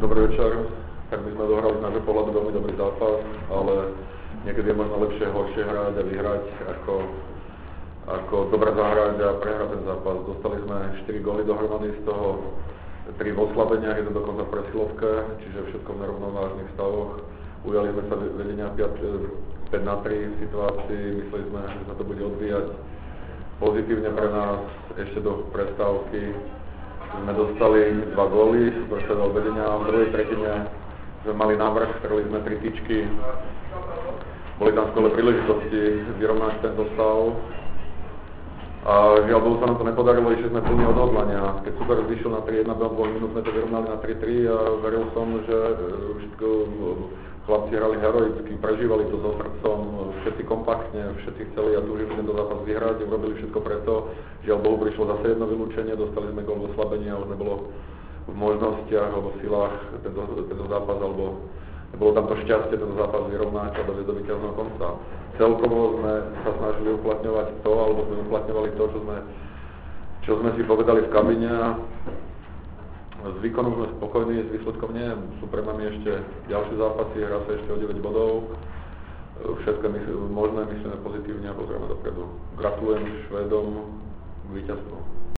Dobrý večer. Tak my sme dohrali z nášho pohľadu veľmi dobrý zápas, ale niekedy je možno lepšie horšie hrať a vyhrať, ako dobre zahrať a prehrať ten zápas. Dostali sme 4 góly dohromady, z toho 3 v oslabeniach, jeden dokonca v presilovke, čiže všetko v nerovnovážnych stavoch. Ujali sme sa vedenia 5-3 v situácii, mysleli sme, že sa to bude odvíjať pozitívne pre nás. Ešte do prestávky sme dostali 2 góly, super sa dal vedenia, v druhej tretine sme mali návrh, strelili sme 3 tyčky, boli tam skvelé príležitosti vyrovnať tento stav. A žiaľ Bohu sa nám to nepodarilo, išli sme plný odhodlania. Keď super vyšiel na 3-1, behom 2 minút sme to vyrovnali na 3-3 a veril som, že všetko chlapci hrali heroicky, prežívali to so srdcom, všetci kompaktne, všetci chceli a túžili tento zápas vyhrať, urobili všetko preto. Žiaľ Bohu prišlo zase jedno vylúčenie, dostali sme gól v oslabení a už nebolo v možnostiach alebo v silách tento zápas, alebo nebolo tam to šťastie tento zápas vyrovnať a doviesť do víťazného konca. Celkovo sme sa snažili uplatňovať to, alebo sme uplatňovali to, čo sme si povedali v kabine. S výkonom sme spokojní, s výsledkom nie. Sú pre nami ešte ďalšie zápasy, hrá sa ešte o 9 bodov. Všetko možné myslíme pozitívne a pozrieme dopredu. Gratulujem Švédom k víťazstvu.